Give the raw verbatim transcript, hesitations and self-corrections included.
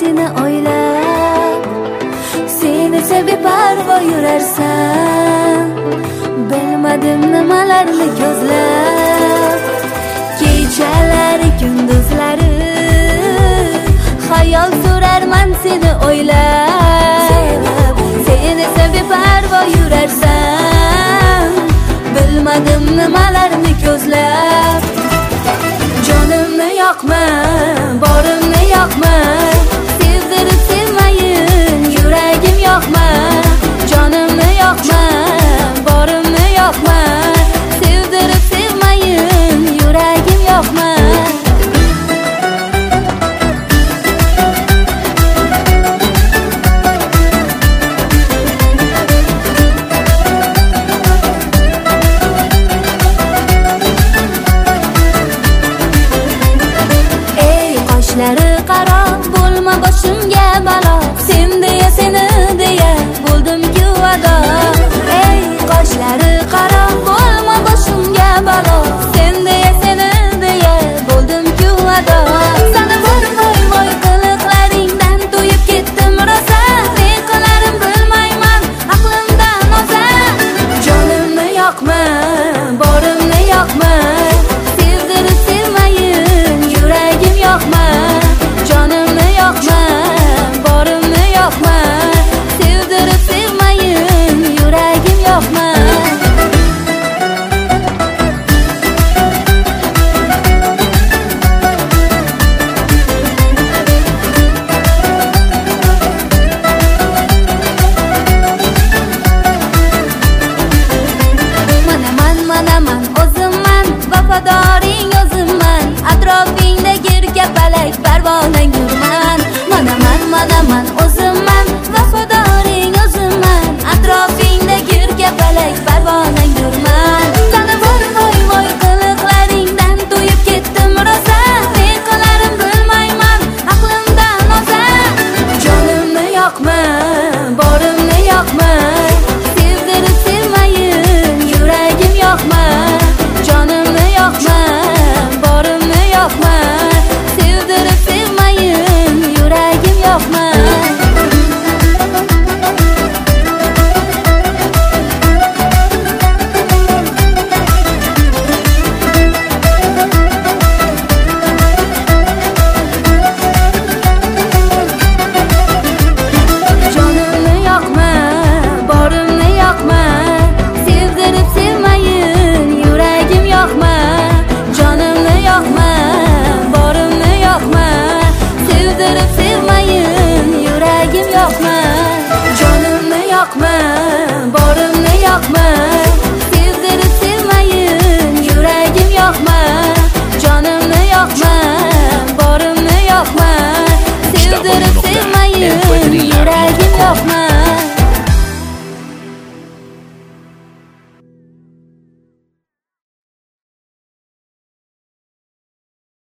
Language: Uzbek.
seni o'ylab, seni sevib beparvo yurarsan. Bilmadim nimalarni ko'zlab, kechalari kunduzlari xayol surarman seni o'ylab, seni sevib beparvo yurarsan. Bilmadim nimalarni ko'zlab, jonimni yoqma, borimni yoqma, sevdirib sevmayin yuragim yoqma. Jonimni yoqma, borimni yoqma, sevdirib sevmayin yuragim yoqma. Qoshlari qaro bo'lma boshimga balo, sen deya seni deya bo'ldim-ku ado. Ey qoshlari qaro bo'lma boshimga balo, sen deya seni deya bo'ldim-ku ado. Sana voy voy voy qiliqlaringdan to'yib ketdim rosa, ne qilarim bilmayman aqlimdan oza. Jonimni yoqma, borimni yoqma, sevdirib sevmayin yuragim yoqma. Jonimni yoqma, borimni yoqma, sevdirib sevmayin yuragim yoqma. Manaman, manaman o'zimman, vafadoring o'zimman, atrofingda girkapalak parvonang yurman. Manaman, manaman o'zimman, vafadoring o'zimman, atrofingda girkapalak parvonang yurman. Sana voy voy voy qiliqlaringdan to'yib ketdim rosa, ne qilarim bilmayman aqlimdan oza. Jonimni yoqma, borimni yoqma, sevdirib sevmayin yuragim yoqma. Jonimni yoqma, borimni yoqma, sevdirib sevmayin yuragim yoqma. Jonimni yoqma, borimni yoqma, sevdirib sevmayin yuragim yoqma. Jonimni yoqma, borimni yoqma, sevdirib sevmayin yuragim yoqma. Jonimni yoqma, borimni yoqma, sevdirib sevmayin yuragim yoqma. Jonimni yoqma, borimni yoqma, sevdirib sevmayin yuragim yoqma.